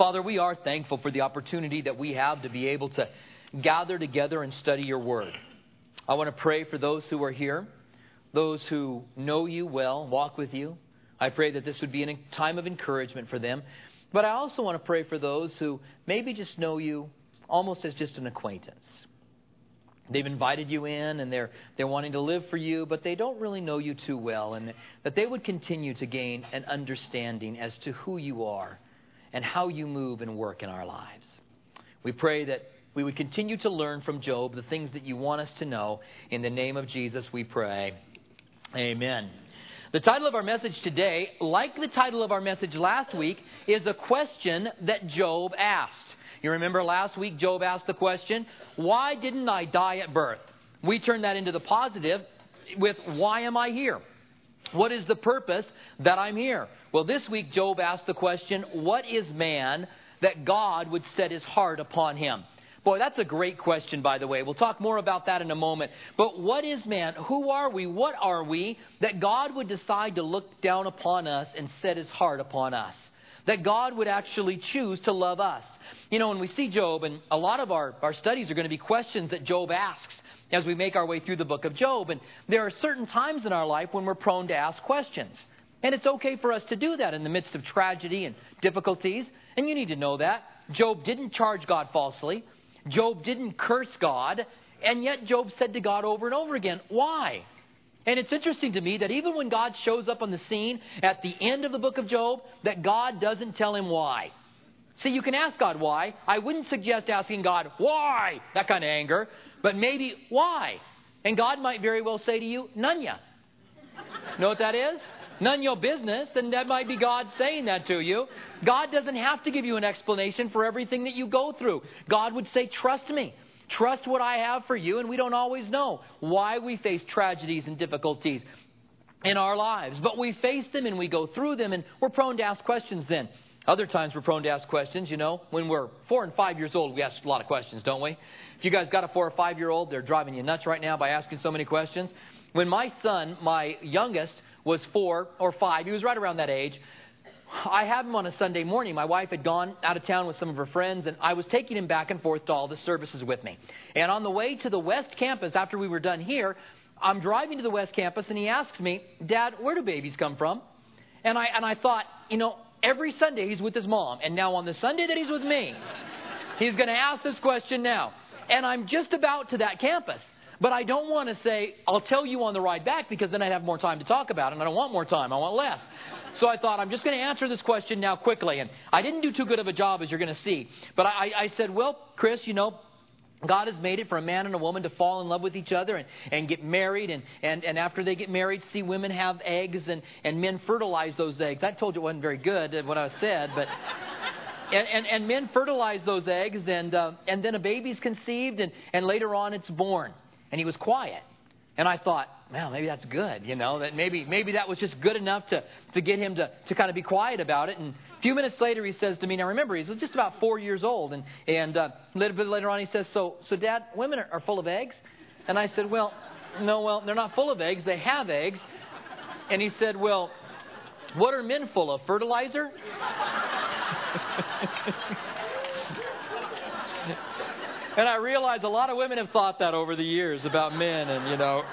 Father, we are thankful for the opportunity that we have to be able to gather together and study your word. I want to pray for those who are here, those who know you well, walk with you. I pray that this would be a time of encouragement for them. But I also want to pray for those who maybe just know you almost as just an acquaintance. They've invited you in and they're wanting to live for you, but they don't really know you too well. And that they would continue to gain an understanding as to who you are and how you move and work in our lives. We pray that we would continue to learn from Job the things that you want us to know. In the name of Jesus we pray. Amen. The title of our message today, like the title of our message last week, is a question that Job asked. You remember last week Job asked the question, why didn't I die at birth? We turned that into the positive with, why am I here? What is the purpose that I'm here? Well, this week Job asked the question, what is man that God would set his heart upon him? Boy, that's a great question, by the way. We'll talk more about that in a moment. But what is man? Who are we? What are we that God would decide to look down upon us and set his heart upon us? That God would actually choose to love us. You know, when we see Job, and a lot of our studies are going to be questions that Job asks as we make our way through the book of Job. And there are certain times in our life when we're prone to ask questions. And it's okay for us to do that in the midst of tragedy and difficulties. And you need to know that. Job didn't charge God falsely. Job didn't curse God. And yet Job said to God over and over again, why? And it's interesting to me that even when God shows up on the scene at the end of the book of Job, that God doesn't tell him why. See, you can ask God why. I wouldn't suggest asking God, why? That kind of anger. But maybe, why? And God might very well say to you, none ya. Know what that is? None your business. And that might be God saying that to you. God doesn't have to give you an explanation for everything that you go through. God would say, trust me. Trust what I have for you. And we don't always know why we face tragedies and difficulties in our lives. But we face them and we go through them, and we're prone to ask questions then. Other times we're prone to ask questions, you know. When we're 4 and 5 years old, we ask a lot of questions, don't we? If you guys got a 4 or 5 year old, they're driving you nuts right now by asking so many questions. When my son, my youngest, was 4 or 5, he was right around that age, I had him on a Sunday morning. My wife had gone out of town with some of her friends, and I was taking him back and forth to all the services with me. And on the way to the West Campus, after we were done here, I'm driving to the West Campus, and he asks me, Dad, where do babies come from? And I thought, you know, every Sunday he's with his mom. And now on the Sunday that he's with me, he's going to ask this question now. And I'm just about to that campus. But I don't want to say, I'll tell you on the ride back, because then I'd have more time to talk about it. And I don't want more time. I want less. So I thought, I'm just going to answer this question now quickly. And I didn't do too good of a job, as you're going to see. But I said, well, Chris, you know, God has made it for a man and a woman to fall in love with each other and get married. And after they get married, see women have eggs and men fertilize those eggs. I told you it wasn't very good at what I said, but... And men fertilize those eggs, and then a baby's conceived, and later on it's born. And he was quiet. And I thought, well, maybe that's good, you know, that maybe that was just good enough to get him to kind of be quiet about it. And a few minutes later he says to me, now remember, he's just about 4 years old. And a little bit later on he says, so Dad, women are full of eggs? And I said, well, no, they're not full of eggs. They have eggs. And he said, well, what are men full of? Fertilizer? And I realize a lot of women have thought that over the years about men, and you know.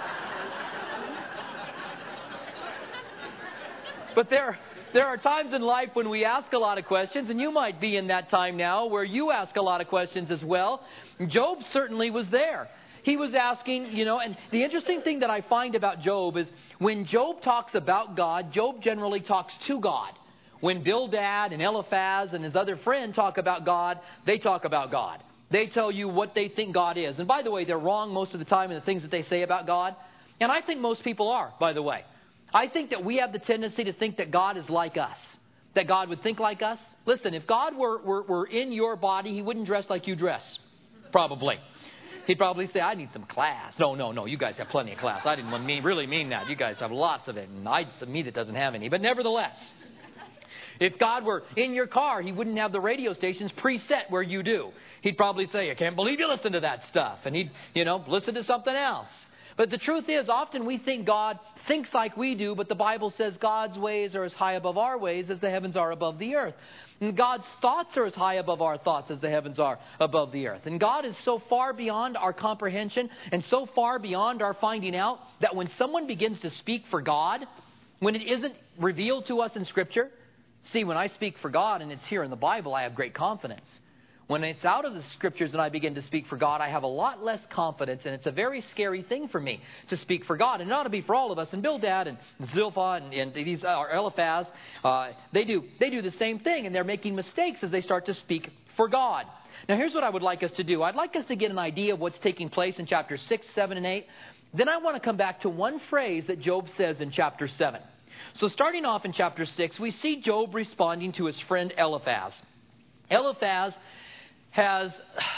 But there are times in life when we ask a lot of questions, and you might be in that time now where you ask a lot of questions as well. Job certainly was there. He was asking, you know, and the interesting thing that I find about Job is when Job talks about God, Job generally talks to God. When Bildad and Eliphaz and his other friend talk about God, they talk about God. They tell you what they think God is. And by the way, they're wrong most of the time in the things that they say about God. And I think most people are, by the way. I think that we have the tendency to think that God is like us. That God would think like us. Listen, if God were in your body, he wouldn't dress like you dress. Probably. He'd probably say, I need some class. No, you guys have plenty of class. I didn't really mean that. You guys have lots of it. And me that doesn't have any. But nevertheless, if God were in your car, he wouldn't have the radio stations preset where you do. He'd probably say, I can't believe you listen to that stuff. And he'd, listen to something else. But the truth is, often we think God thinks like we do, but the Bible says God's ways are as high above our ways as the heavens are above the earth. And God's thoughts are as high above our thoughts as the heavens are above the earth. And God is so far beyond our comprehension and so far beyond our finding out that when someone begins to speak for God, when it isn't revealed to us in Scripture, see, when I speak for God and it's here in the Bible, I have great confidence. When it's out of the Scriptures and I begin to speak for God, I have a lot less confidence, and it's a very scary thing for me to speak for God. And it ought to be for all of us. And Bildad and Zilpah and these are Eliphaz, they do the same thing, and they're making mistakes as they start to speak for God. Now, here's what I would like us to do. I'd like us to get an idea of what's taking place in chapters 6, 7, and 8. Then I want to come back to one phrase that Job says in chapter 7. So starting off in chapter 6, we see Job responding to his friend Eliphaz. Eliphaz has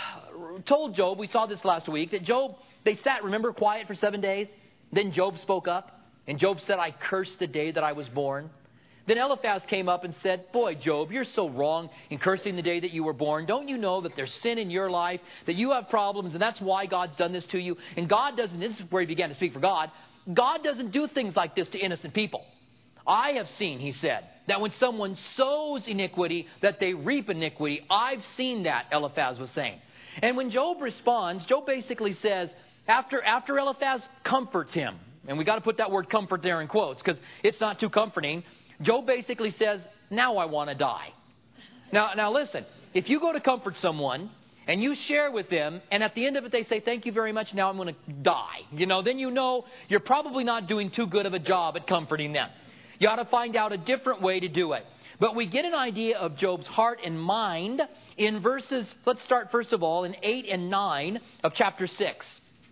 told Job, we saw this last week, that Job, they sat, remember, quiet for 7 days. Then Job spoke up, and Job said, I cursed the day that I was born. Then Eliphaz came up and said, boy, Job, you're so wrong in cursing the day that you were born. Don't you know that there's sin in your life, that you have problems, and that's why God's done this to you? And God doesn't, this is where he began to speak for God, God doesn't do things like this to innocent people. I have seen, he said, that when someone sows iniquity, that they reap iniquity. I've seen that, Eliphaz was saying. And when Job responds, Job basically says, after Eliphaz comforts him, and we got to put that word comfort there in quotes because it's not too comforting, Job basically says, now I want to die. Now listen, if you go to comfort someone and you share with them, and at the end of it they say, thank you very much, now I'm going to die. Then you know you're probably not doing too good of a job at comforting them. You ought to find out a different way to do it. But we get an idea of Job's heart and mind in verses, let's start first of all in 8 and 9 of chapter 6.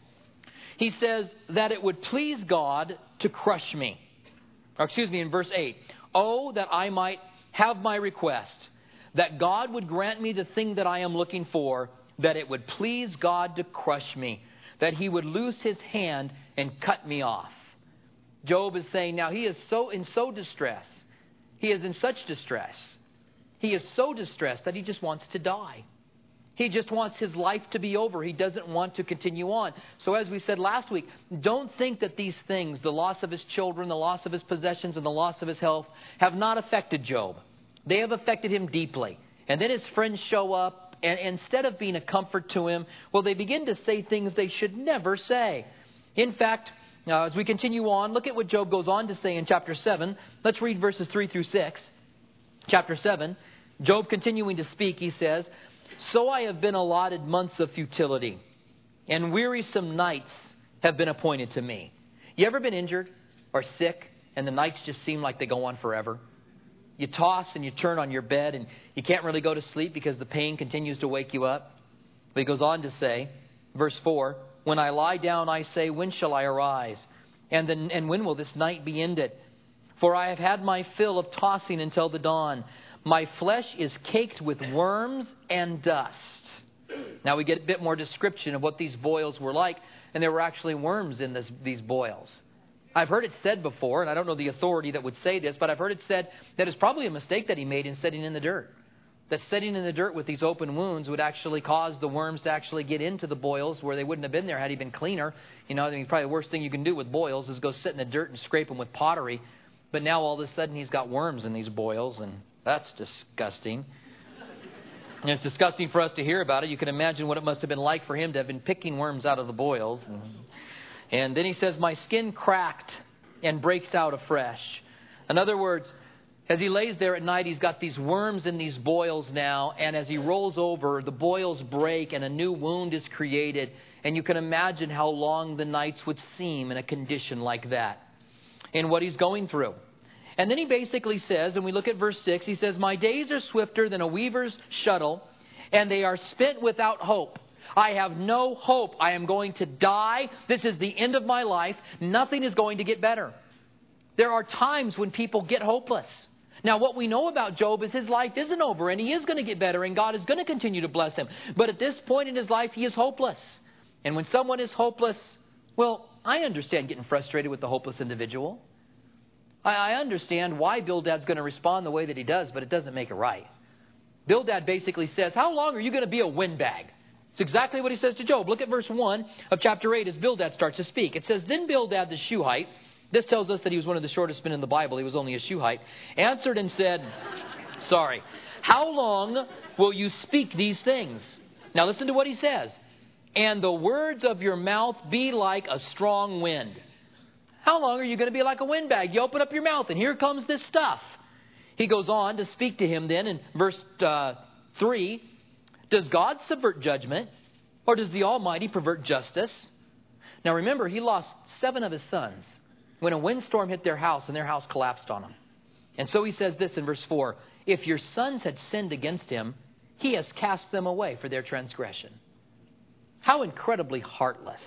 He says that it would please God to crush me. In verse 8. Oh, that I might have my request, that God would grant me the thing that I am looking for, that it would please God to crush me, that he would loose his hand and cut me off. Job is saying now he is so distress. He is in such distress. He is so distressed that he just wants to die. He just wants his life to be over. He doesn't want to continue on. So as we said last week, don't think that these things, the loss of his children, the loss of his possessions, and the loss of his health, have not affected Job. They have affected him deeply. And then his friends show up, and instead of being a comfort to him, well, they begin to say things they should never say. In fact, as we continue on, look at what Job goes on to say in chapter 7. Let's read verses 3 through 6. Chapter 7, Job continuing to speak, he says, so I have been allotted months of futility, and wearisome nights have been appointed to me. You ever been injured or sick, and the nights just seem like they go on forever? You toss and you turn on your bed, and you can't really go to sleep because the pain continues to wake you up. But he goes on to say, verse 4, when I lie down, I say, when shall I arise? And when will this night be ended? For I have had my fill of tossing until the dawn. My flesh is caked with worms and dust. Now we get a bit more description of what these boils were like. And there were actually worms in these boils. I've heard it said before, and I don't know the authority that would say this, but I've heard it said that it's probably a mistake that he made in sitting in the dirt. That sitting in the dirt with these open wounds would actually cause the worms to actually get into the boils where they wouldn't have been there had he been cleaner. Probably the worst thing you can do with boils is go sit in the dirt and scrape them with pottery. But now all of a sudden he's got worms in these boils, and that's disgusting. And it's disgusting for us to hear about it. You can imagine what it must have been like for him to have been picking worms out of the boils. And then he says, my skin cracked and breaks out afresh. In other words, as he lays there at night, he's got these worms in these boils now. And as he rolls over, the boils break and a new wound is created. And you can imagine how long the nights would seem in a condition like that and what he's going through. And then he basically says, and we look at verse 6, he says, my days are swifter than a weaver's shuttle, and they are spent without hope. I have no hope. I am going to die. This is the end of my life. Nothing is going to get better. There are times when people get hopeless. Now, what we know about Job is his life isn't over, and he is going to get better, and God is going to continue to bless him. But at this point in his life, he is hopeless. And when someone is hopeless, well, I understand getting frustrated with the hopeless individual. I understand why Bildad's going to respond the way that he does, but it doesn't make it right. Bildad basically says, how long are you going to be a windbag? It's exactly what he says to Job. Look at verse 1 of chapter 8 as Bildad starts to speak. It says, Then Bildad the Shuhite, this tells us that he was one of the shortest men in the Bible. He was only a Shuhite, answered and said, how long will you speak these things? Now listen to what he says. And the words of your mouth be like a strong wind. How long are you going to be like a windbag? You open up your mouth and here comes this stuff. He goes on to speak to him then in verse 3. Does God subvert judgment, or does the Almighty pervert justice? Now remember, he lost 7 of his sons when a windstorm hit their house and their house collapsed on them. And so he says this in verse 4. If your sons had sinned against him, he has cast them away for their transgression. How incredibly heartless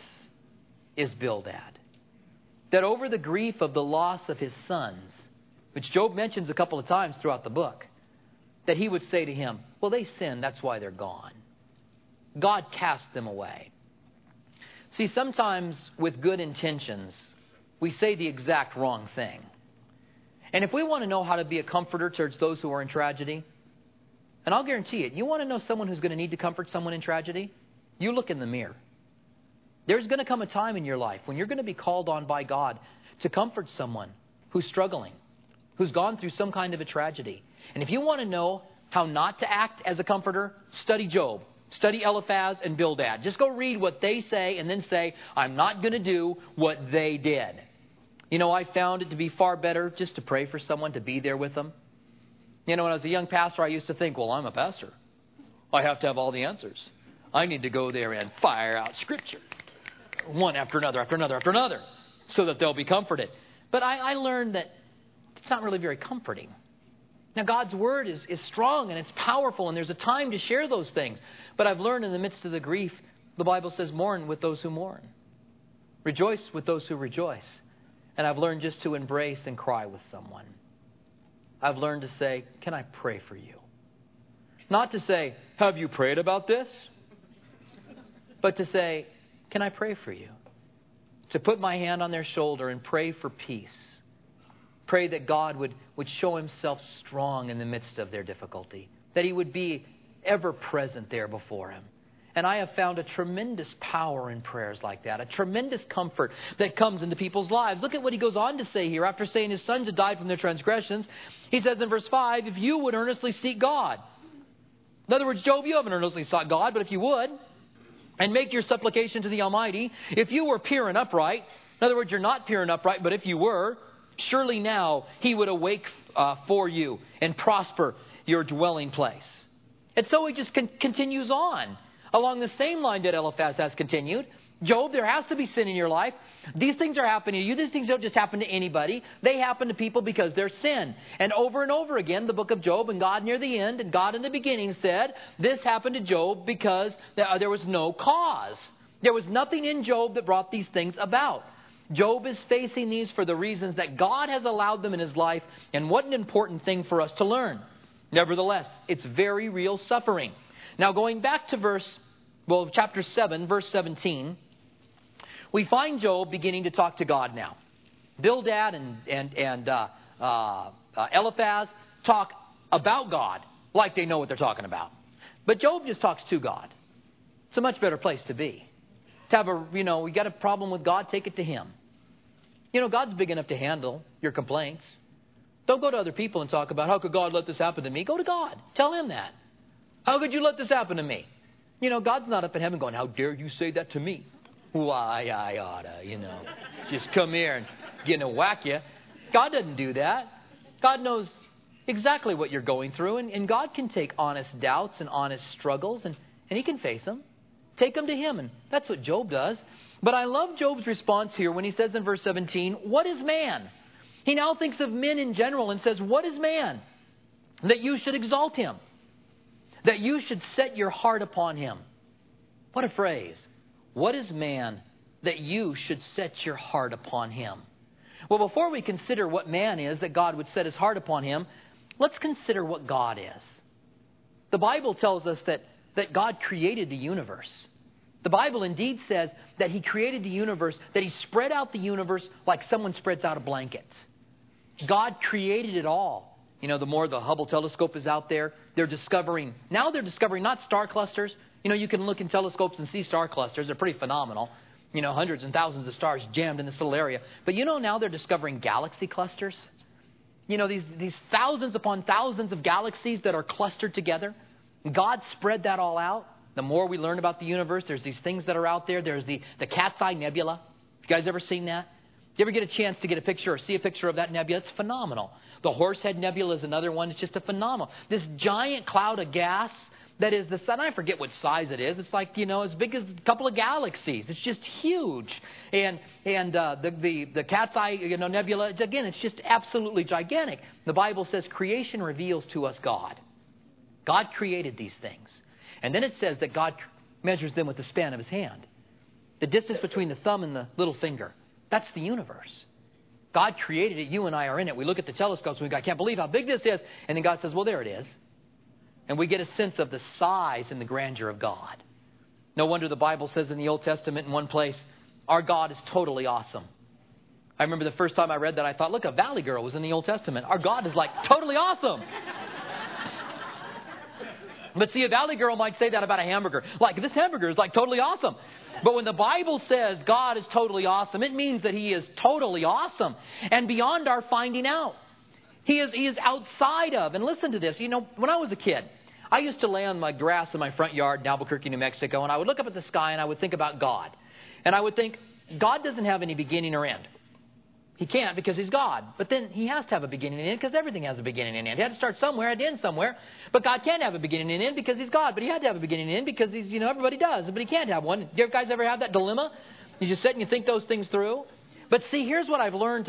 is Bildad, that over the grief of the loss of his sons, which Job mentions a couple of times throughout the book, that he would say to him, well, they sinned, that's why they're gone. God cast them away. See, sometimes with good intentions, we say the exact wrong thing. And if we want to know how to be a comforter towards those who are in tragedy, and I'll guarantee it, you want to know someone who's going to need to comfort someone in tragedy? You look in the mirror. There's going to come a time in your life when you're going to be called on by God to comfort someone who's struggling, who's gone through some kind of a tragedy. And if you want to know how not to act as a comforter, study Job, study Eliphaz and Bildad. Just go read what they say and then say, I'm not going to do what they did. You know, I found it to be far better just to pray for someone, to be there with them. You know, when I was a young pastor, I used to think, well, I'm a pastor. I have to have all the answers. I need to go there and fire out Scripture, one after another, so that they'll be comforted. But I learned that it's not really very comforting. Now, God's Word is strong and it's powerful, and there's a time to share those things. But I've learned in the midst of the grief, the Bible says, mourn with those who mourn. Rejoice with those who rejoice. And I've learned just to embrace and cry with someone. I've learned to say, can I pray for you? Not to say, have you prayed about this? But to say, can I pray for you? To put my hand on their shoulder and pray for peace. Pray that God would show himself strong in the midst of their difficulty. That he would be ever present there before him. And I have found a tremendous power in prayers like that. A tremendous comfort that comes into people's lives. Look at what he goes on to say here. After saying his sons had died from their transgressions, he says in verse 5, if you would earnestly seek God. In other words, Job, you haven't earnestly sought God, but if you would, and make your supplication to the Almighty, if you were pure and upright, in other words, you're not pure and upright, but if you were, surely now he would awake for you and prosper your dwelling place. And so he just continues on along the same line that Eliphaz has continued. Job, there has to be sin in your life. These things are happening to you. These things don't just happen to anybody. They happen to people because there's sin. And over again, the book of Job, and God near the end and God in the beginning said, this happened to Job because there was no cause. There was nothing in Job that brought these things about. Job is facing these for the reasons that God has allowed them in his life. And what an important thing for us to learn. Nevertheless, it's very real suffering. Now going back to chapter 7, verse 17, we find Job beginning to talk to God now. Bildad and Eliphaz talk about God like they know what they're talking about. But Job just talks to God. It's a much better place to be. To have we got a problem with God, take it to him. God's big enough to handle your complaints. Don't go to other people and talk about, how could God let this happen to me? Go to God. Tell him that. How could you let this happen to me? God's not up in heaven going, how dare you say that to me? Why, I oughta, just come here and whack you. God doesn't do that. God knows exactly what you're going through, and God can take honest doubts and honest struggles, and he can face them. Take them to him, and that's what Job does. But I love Job's response here when he says in verse 17, what is man? He now thinks of men in general and says, what is man? That you should exalt him. That you should set your heart upon him. What a phrase. What is man that you should set your heart upon him? Well, before we consider what man is that God would set his heart upon him, let's consider what God is. The Bible tells us that God created the universe. The Bible indeed says that he created the universe, that he spread out the universe like someone spreads out a blanket. God created it all. the more the Hubble telescope is out there, they're discovering not star clusters. You can look in telescopes and see star clusters. They're pretty phenomenal. Hundreds and thousands of stars jammed in this little area. But now they're discovering galaxy clusters. These thousands upon thousands of galaxies that are clustered together. God spread that all out. The more we learn about the universe, there's these things that are out there. There's the Cat's Eye Nebula. You guys ever seen that? Do you ever get a chance to get a picture or see a picture of that nebula? It's phenomenal. The Horsehead Nebula is another one. It's just a phenomenal. This giant cloud of gas that is the sun. I forget what size it is. It's like, as big as a couple of galaxies. It's just huge. And the Cat's Eye Nebula, again, it's just absolutely gigantic. The Bible says creation reveals to us God. God created these things. And then it says that God measures them with the span of his hand. The distance between the thumb and the little finger. That's the universe. God created it. You and I are in it. We look at the telescopes and we go, I can't believe how big this is. And then God says, well, there it is. And we get a sense of the size and the grandeur of God. No wonder the Bible says in the Old Testament in one place, our God is totally awesome. I remember the first time I read that, I thought, look, a Valley Girl was in the Old Testament. Our God is like totally awesome. But see, a Valley Girl might say that about a hamburger. Like, this hamburger is like totally awesome. But when the Bible says God is totally awesome, it means that he is totally awesome and beyond our finding out. He is outside of. And listen to this. When I was a kid, I used to lay on my grass in my front yard in Albuquerque, New Mexico, and I would look up at the sky and I would think about God. And I would think, God doesn't have any beginning or end. He can't because he's God. But then he has to have a beginning and end because everything has a beginning and end. He had to start somewhere, had to end somewhere. But God can't have a beginning and end because he's God. But he had to have a beginning and end because he's, everybody does. But he can't have one. Do you guys ever have that dilemma? You just sit and you think those things through. But see, here's what I've learned.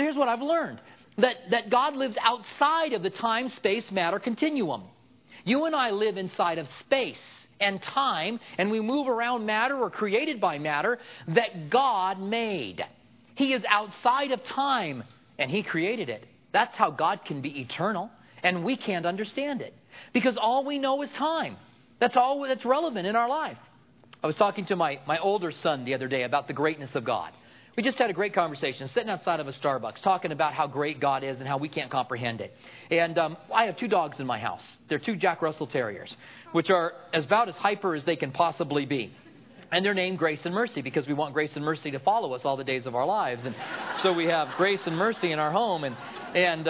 That God lives outside of the time, space, matter continuum. You and I live inside of space and time, and we move around matter or created by matter that God made. He is outside of time, and he created it. That's how God can be eternal, and we can't understand it. Because all we know is time. That's all that's relevant in our life. I was talking to my older son the other day about the greatness of God. We just had a great conversation, sitting outside of a Starbucks, talking about how great God is and how we can't comprehend it. And I have 2 dogs in my house. They're 2 Jack Russell Terriers, which are about as hyper as they can possibly be. And they're named Grace and Mercy because we want Grace and Mercy to follow us all the days of our lives. And so we have Grace and Mercy in our home. And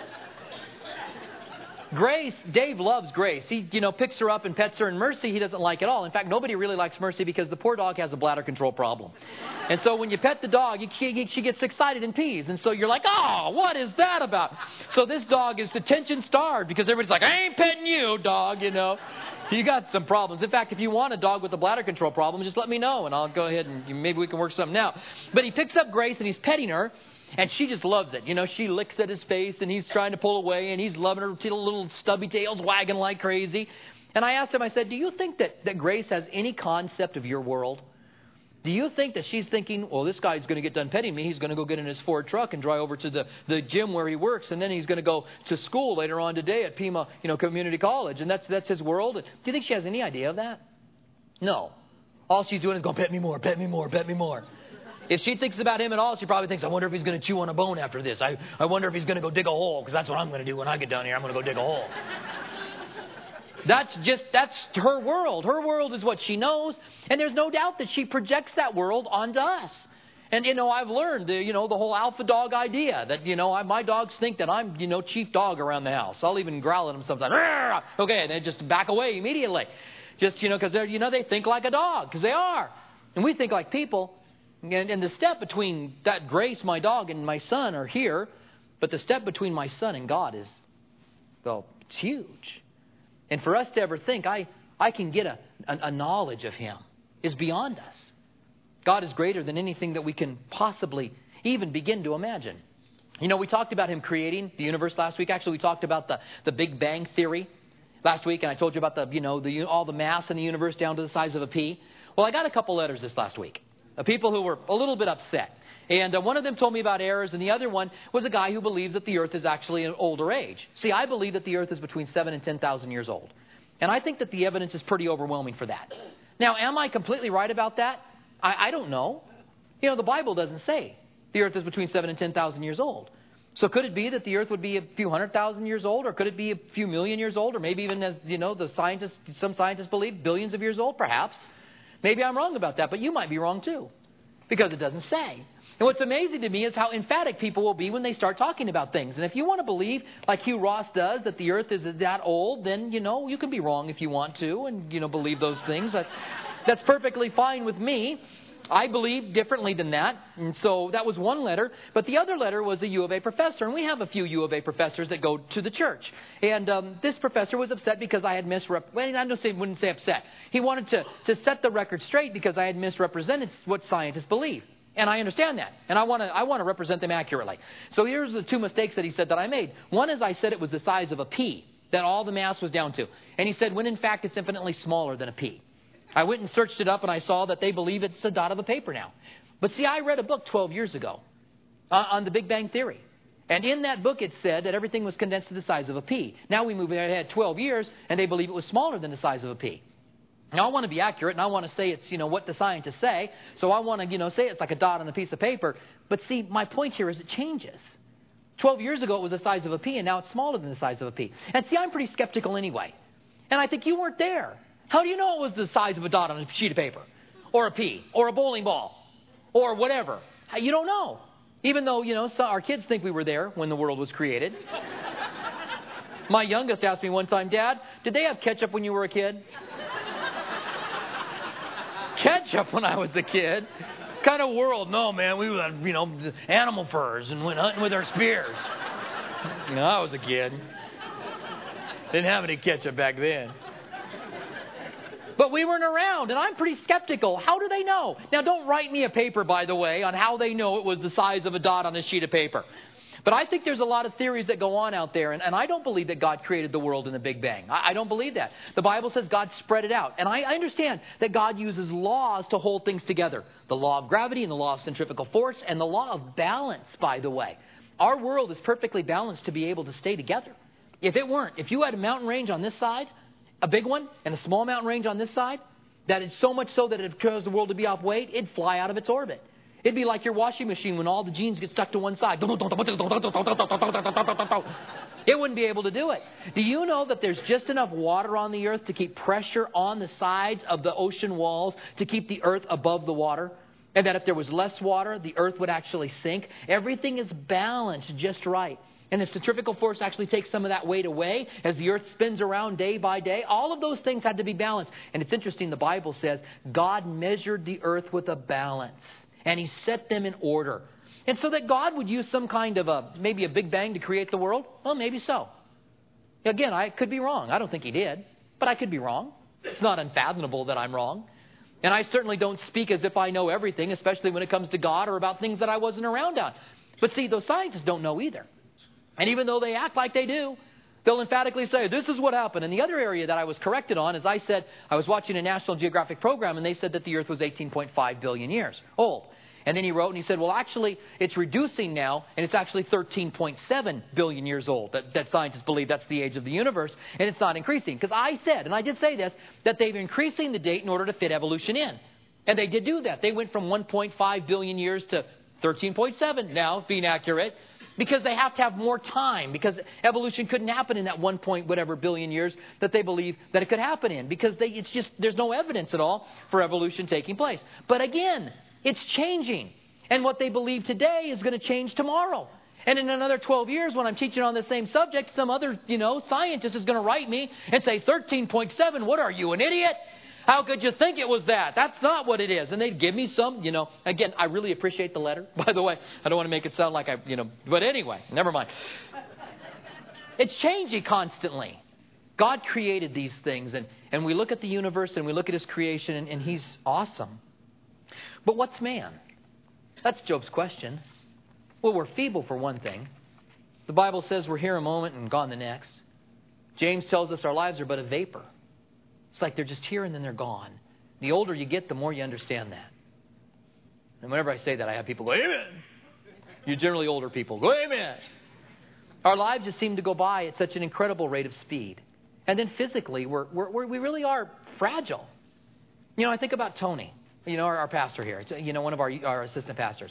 Grace, Dave loves Grace. He, picks her up and pets her, and Mercy he doesn't like at all. In fact, nobody really likes Mercy because the poor dog has a bladder control problem. And so when you pet the dog, she gets excited and pees. And so you're like, oh, what is that about? So this dog is attention starved because everybody's like, I ain't petting you, dog, So you got some problems. In fact, if you want a dog with a bladder control problem, just let me know, and I'll go ahead and maybe we can work something out. But he picks up Grace, and he's petting her. And she just loves it. She licks at his face and he's trying to pull away and he's loving her little stubby tails wagging like crazy. And I asked him, I said, do you think that Grace has any concept of your world? Do you think that she's thinking, well, this guy's going to get done petting me. He's going to go get in his Ford truck and drive over to the gym where he works. And then he's going to go to school later on today at Pima, Community College. And that's his world. Do you think she has any idea of that? No. All she's doing is going, pet me more, pet me more, pet me more. If she thinks about him at all, she probably thinks, I wonder if he's going to chew on a bone after this. I wonder if he's going to go dig a hole, because that's what I'm going to do when I get down here. I'm going to go dig a hole. That's her world. Her world is what she knows. And there's no doubt that she projects that world onto us. And, I've learned, the whole alpha dog idea that, my dogs think that I'm, chief dog around the house. I'll even growl at them sometimes. Arr! Okay, and they just back away immediately. Just, because they're, they think like a dog, because they are. And we think like people. And the step between that Grace, my dog, and my son are here. But the step between my son and God is, it's huge. And for us to ever think, I can get a knowledge of him is beyond us. God is greater than anything that we can possibly even begin to imagine. We talked about him creating the universe last week. Actually, we talked about the Big Bang Theory last week. And I told you about all the mass in the universe down to the size of a pea. Well, I got a couple letters this last week. People who were a little bit upset. And one of them told me about errors, and the other one was a guy who believes that the earth is actually an older age. See, I believe that the earth is between 7,000 and 10,000 years old. And I think that the evidence is pretty overwhelming for that. Now, am I completely right about that? I don't know. The Bible doesn't say the earth is between 7,000 and 10,000 years old. So could it be that the earth would be a few 100,000 years old, or could it be a few million years old, or maybe even, as you know, some scientists believe, billions of years old, perhaps? Maybe I'm wrong about that, but you might be wrong too, because it doesn't say. And what's amazing to me is how emphatic people will be when they start talking about things. And if you want to believe, like Hugh Ross does, that the earth is that old, then, you can be wrong if you want to and, believe those things. That's perfectly fine with me. I believe differently than that. And so that was one letter. But the other letter was a U of A professor. And we have a few U of A professors that go to the church. And this professor was upset because I had wouldn't say upset. He wanted to set the record straight because I had misrepresented what scientists believe. And I understand that. And I want to represent them accurately. So here's the two mistakes that he said that I made. One is I said it was the size of a pea, that all the mass was down to. And he said, when in fact it's infinitely smaller than a pea. I went and searched it up, and I saw that they believe it's a dot of a paper now. But see, I read a book 12 years ago on the Big Bang Theory. And in that book, it said that everything was condensed to the size of a pea. Now we move ahead 12 years, and they believe it was smaller than the size of a pea. Now, I want to be accurate, and I want to say it's, what the scientists say. So I want to, say it's like a dot on a piece of paper. But see, my point here is it changes. 12 years ago, it was the size of a pea, and now it's smaller than the size of a pea. And see, I'm pretty skeptical anyway. And I think you weren't there. How do you know it was the size of a dot on a sheet of paper? Or a pea? Or a bowling ball? Or whatever? You don't know. Even though, our kids think we were there when the world was created. My youngest asked me one time, Dad, did they have ketchup when you were a kid? Ketchup when I was a kid? What kind of world? No, man, we had, animal furs and went hunting with our spears. I was a kid. Didn't have any ketchup back then. But we weren't around, and I'm pretty skeptical. How do they know? Now, don't write me a paper, by the way, on how they know it was the size of a dot on a sheet of paper. But I think there's a lot of theories that go on out there, and I don't believe that God created the world in the Big Bang. I don't believe that. The Bible says God spread it out. And I understand that God uses laws to hold things together. The law of gravity and the law of centrifugal force and the law of balance, by the way. Our world is perfectly balanced to be able to stay together. If it weren't, if you had a mountain range on this side, a big one, and a small mountain range on this side, that is so much so that it caused the world to be off weight, it'd fly out of its orbit. It'd be like your washing machine when all the genes get stuck to one side. It wouldn't be able to do it. Do you know that there's just enough water on the earth to keep pressure on the sides of the ocean walls to keep the earth above the water? And that if there was less water, the earth would actually sink? Everything is balanced just right. And the centrifugal force actually takes some of that weight away as the earth spins around day by day. All of those things had to be balanced. And it's interesting, the Bible says God measured the earth with a balance. And He set them in order. And so that God would use some kind of maybe a Big Bang to create the world? Well, maybe so. Again, I could be wrong. I don't think He did. But I could be wrong. It's not unfathomable that I'm wrong. And I certainly don't speak as if I know everything, especially when it comes to God or about things that I wasn't around on. But see, those scientists don't know either. And even though they act like they do, they'll emphatically say, this is what happened. And the other area that I was corrected on is I said, I was watching a National Geographic program, and they said that the earth was 18.5 billion years old. And then he wrote and he said, well, actually, it's reducing now, and it's actually 13.7 billion years old. That scientists believe that's the age of the universe, and it's not increasing. Because I said, and I did say this, that they've increasing the date in order to fit evolution in. And they did do that. They went from 1.5 billion years to 13.7 now, being accurate. Because they have to have more time. Because evolution couldn't happen in that 1 point whatever billion years that they believe that it could happen in. Because there's no evidence at all for evolution taking place. But again, it's changing. And what they believe today is going to change tomorrow. And in another 12 years, when I'm teaching on the same subject, some other, scientist is going to write me and say, 13.7, what are you, an idiot? How could you think it was that? That's not what it is. And they'd give me some, again, I really appreciate the letter. By the way, I don't want to make it sound like but anyway, never mind. It's changing constantly. God created these things, and we look at the universe and we look at His creation, and He's awesome. But what's man? That's Job's question. Well, we're feeble for one thing. The Bible says we're here a moment and gone the next. James tells us our lives are but a vapor. It's like they're just here and then they're gone. The older you get, the more you understand that. And whenever I say that, I have people go, amen. You generally older people go, amen. Our lives just seem to go by at such an incredible rate of speed. And then physically, we really are fragile. I think about Tony, our pastor here. It's, one of our assistant pastors.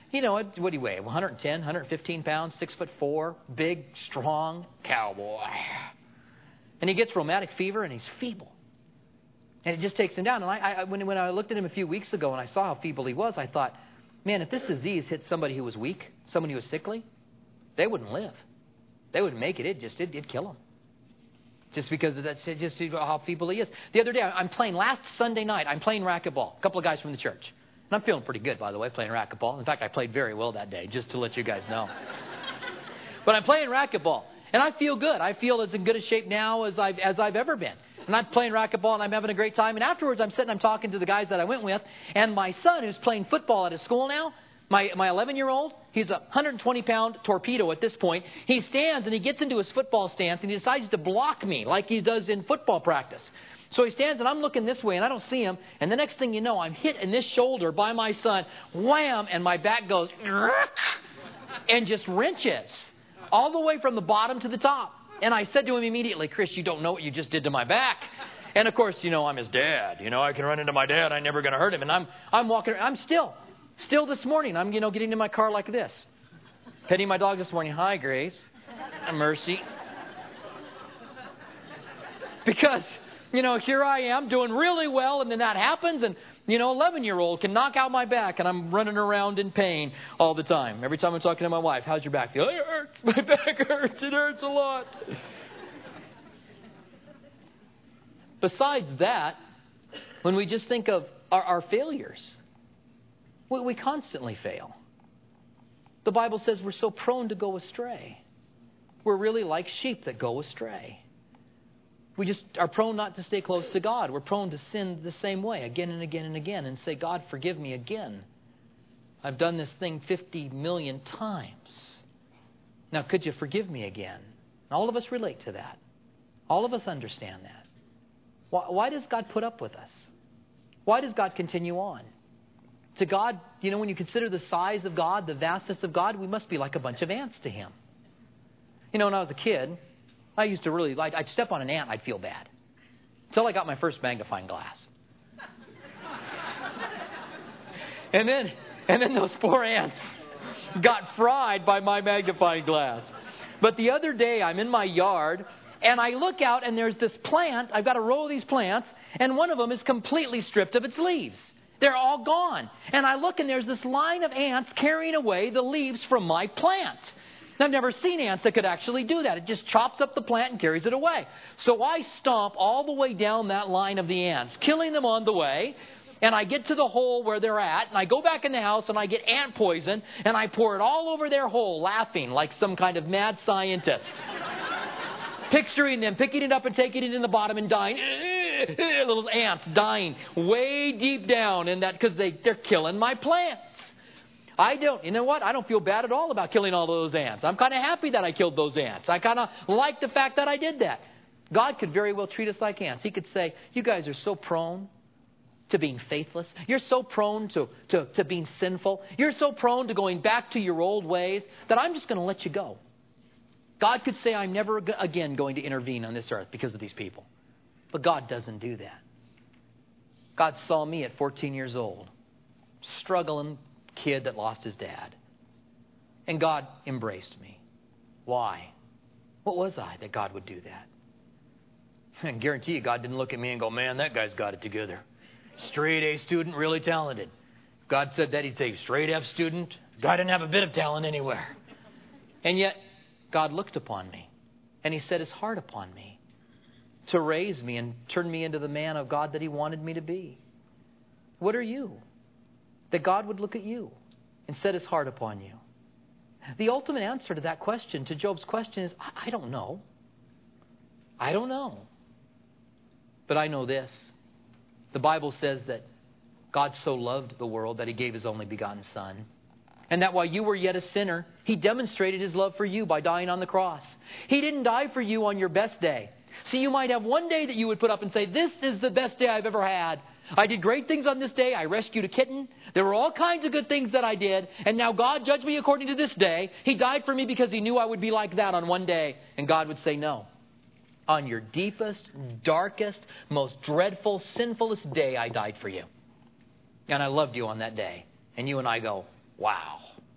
You know, what do you weigh? 110, 115 pounds, 6'4", big, strong cowboy. And he gets rheumatic fever and he's feeble. And it just takes him down. And when I looked at him a few weeks ago and I saw how feeble he was, I thought, man, if this disease hit somebody who was weak, somebody who was sickly, they wouldn't live. They wouldn't make it. It'd kill them. Just because of that, just how feeble he is. The other day, last Sunday night, I'm playing racquetball. A couple of guys from the church. And I'm feeling pretty good, by the way, playing racquetball. In fact, I played very well that day, just to let you guys know. But I'm playing racquetball, and I feel good. I feel as in good a shape now as I've ever been. And I'm playing racquetball, and I'm having a great time. And afterwards, I'm talking to the guys that I went with. And my son, who's playing football at his school now, my 11-year-old, he's a 120-pound torpedo at this point. He stands, and he gets into his football stance, and he decides to block me like he does in football practice. So he stands, and I'm looking this way, and I don't see him. And the next thing you know, I'm hit in this shoulder by my son. Wham! And my back goes, and just wrenches all the way from the bottom to the top. And I said to him immediately, Chris, you don't know what you just did to my back. And, of course, I'm his dad. I can run into my dad. I'm never going to hurt him. And I'm walking around. I'm still this morning, I'm, getting in my car like this. Petting my dog this morning. Hi, Grace. Mercy. Because... here I am doing really well, and then that happens, and, 11-year-old can knock out my back, and I'm running around in pain all the time. Every time I'm talking to my wife, how's your back feel? It hurts. My back hurts. It hurts a lot. Besides that, when we just think of our failures, we constantly fail. The Bible says we're so prone to go astray. We're really like sheep that go astray. We just are prone not to stay close to God. We're prone to sin the same way again and again and again and say, God, forgive me again. I've done this thing 50 million times. Now, could you forgive me again? And all of us relate to that. All of us understand that. Why does God put up with us? Why does God continue on? To God, when you consider the size of God, the vastness of God, we must be like a bunch of ants to Him. When I was a kid, I used to really I'd step on an ant, I'd feel bad. Until I got my first magnifying glass. And then those poor ants got fried by my magnifying glass. But the other day, I'm in my yard, and I look out, and there's this plant. I've got a row of these plants, and one of them is completely stripped of its leaves. They're all gone. And I look, and there's this line of ants carrying away the leaves from my plant. I've never seen ants that could actually do that. It just chops up the plant and carries it away. So I stomp all the way down that line of the ants, killing them on the way. And I get to the hole where they're at, and I go back in the house, and I get ant poison, and I pour it all over their hole, laughing like some kind of mad scientist. Picturing them picking it up and taking it in the bottom and dying. Little ants dying way deep down in that because they're killing my plants. I don't feel bad at all about killing all those ants. I'm kind of happy that I killed those ants. I kind of like the fact that I did that. God could very well treat us like ants. He could say, you guys are so prone to being faithless. You're so prone to being sinful. You're so prone to going back to your old ways that I'm just going to let you go. God could say, I'm never again going to intervene on this earth because of these people. But God doesn't do that. God saw me at 14 years old, struggling kid that lost his dad. And God embraced me. Why? What was I that God would do that? I can guarantee you God didn't look at me and go, man, that guy's got it together. Straight A student, really talented. If God said that, he'd say, straight F student. Guy didn't have a bit of talent anywhere. And yet, God looked upon me. And He set His heart upon me to raise me and turn me into the man of God that He wanted me to be. What are you? That God would look at you and set His heart upon you. The ultimate answer to that question, to Job's question, is, I don't know. I don't know. But I know this. The Bible says that God so loved the world that He gave His only begotten Son. And that while you were yet a sinner, He demonstrated His love for you by dying on the cross. He didn't die for you on your best day. See, you might have one day that you would put up and say, this is the best day I've ever had. I did great things on this day. I rescued a kitten. There were all kinds of good things that I did. And now God judged me according to this day. He died for me because He knew I would be like that on one day. And God would say, no. On your deepest, darkest, most dreadful, sinfulest day, I died for you. And I loved you on that day. And you and I go, wow.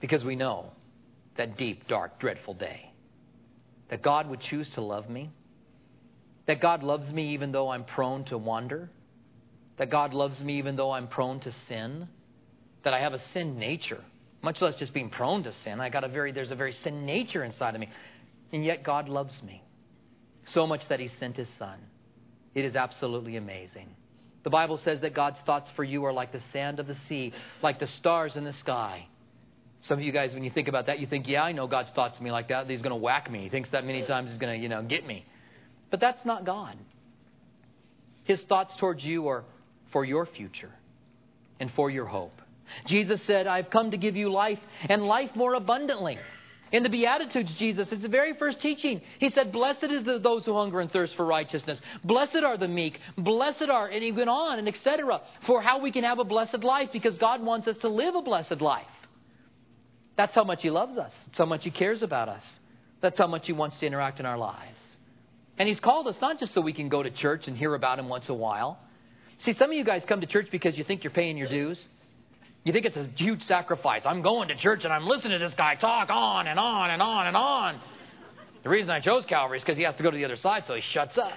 Because we know that deep, dark, dreadful day. That God would choose to love me. That God loves me even though I'm prone to wander. That God loves me even though I'm prone to sin. That I have a sin nature. Much less just being prone to sin. There's a very sin nature inside of me. And yet God loves me. So much that He sent His Son. It is absolutely amazing. The Bible says that God's thoughts for you are like the sand of the sea, like the stars in the sky. Some of you guys, when you think about that, you think, yeah, I know God's thoughts of me like that. He's going to whack me. He thinks that many times He's going to, get me. But that's not God. His thoughts towards you are for your future and for your hope. Jesus said, I've come to give you life and life more abundantly. In the Beatitudes, Jesus, it's the very first teaching. He said, blessed is those who hunger and thirst for righteousness. Blessed are the meek. Blessed are, and he went on, and etc. For how we can have a blessed life, because God wants us to live a blessed life. That's how much He loves us. That's how much He cares about us. That's how much He wants to interact in our lives. And He's called us not just so we can go to church and hear about Him once in a while. See, some of you guys come to church because you think you're paying your dues. You think it's a huge sacrifice. I'm going to church and I'm listening to this guy talk on and on and on and on. The reason I chose Calvary is because he has to go to the other side, so he shuts up.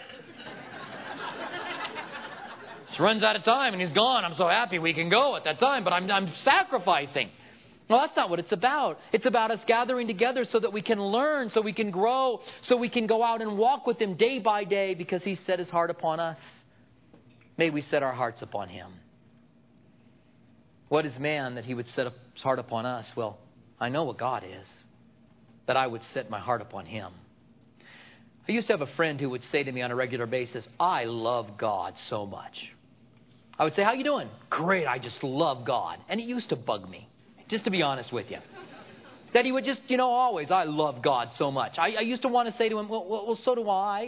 Just runs out of time and he's gone. I'm so happy we can go at that time, but I'm sacrificing. Well, that's not what it's about. It's about us gathering together so that we can learn, so we can grow, so we can go out and walk with Him day by day because He set His heart upon us. May we set our hearts upon Him. What is man that He would set His heart upon us? Well, I know what God is, that I would set my heart upon Him. I used to have a friend who would say to me on a regular basis, I love God so much. I would say, how you doing? Great, I just love God. And it used to bug me, just to be honest with you. That he would just, always, I love God so much. I used to want to say to him, well, so do I.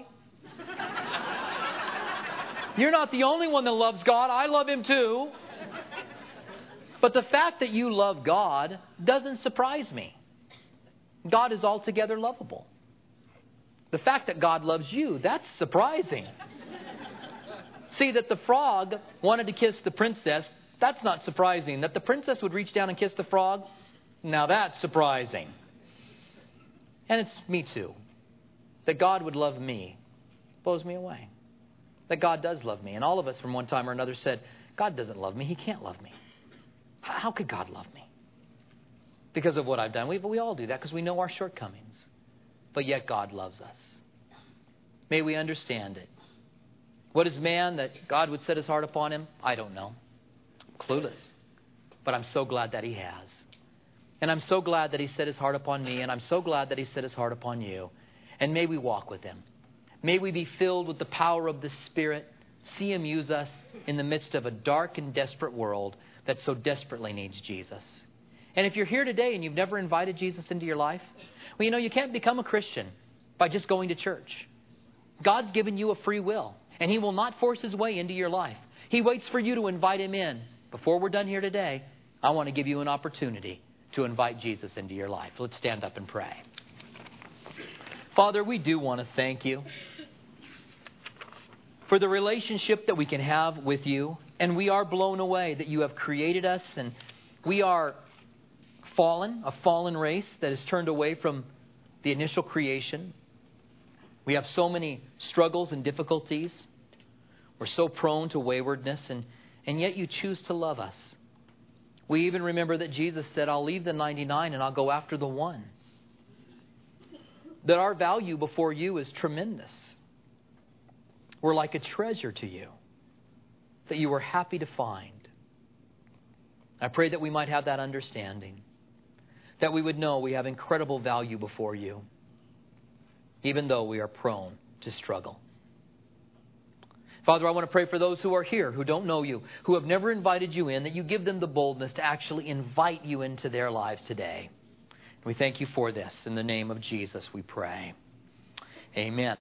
You're not the only one that loves God. I love Him too. But the fact that you love God doesn't surprise me. God is altogether lovable. The fact that God loves you, that's surprising. See, that the frog wanted to kiss the princess, that's not surprising. That the princess would reach down and kiss the frog, now that's surprising. And it's me too. That God would love me blows me away. That God does love me. And all of us from one time or another said, God doesn't love me. He can't love me. How could God love me? Because of what I've done. We all do that because we know our shortcomings. But yet God loves us. May we understand it. What is man that God would set His heart upon him? I don't know. I'm clueless. But I'm so glad that He has. And I'm so glad that He set His heart upon me. And I'm so glad that He set His heart upon you. And may we walk with Him. May we be filled with the power of the Spirit. See Him use us in the midst of a dark and desperate world that so desperately needs Jesus. And if you're here today and you've never invited Jesus into your life, well, you can't become a Christian by just going to church. God's given you a free will, and He will not force His way into your life. He waits for you to invite Him in. Before we're done here today, I want to give you an opportunity to invite Jesus into your life. Let's stand up and pray. Father, we do want to thank You for the relationship that we can have with You. And we are blown away that You have created us, and we are fallen, a fallen race that has turned away from the initial creation. We have so many struggles and difficulties. We're so prone to waywardness, and yet You choose to love us. We even remember that Jesus said, I'll leave the 99 and I'll go after the one. That our value before You is tremendous. We're like a treasure to You that You were happy to find. I pray that we might have that understanding. That we would know we have incredible value before You, even though we are prone to struggle. Father, I want to pray for those who are here, who don't know You, who have never invited You in, that You give them the boldness to actually invite You into their lives today. We thank You for this. In the name of Jesus we pray. Amen.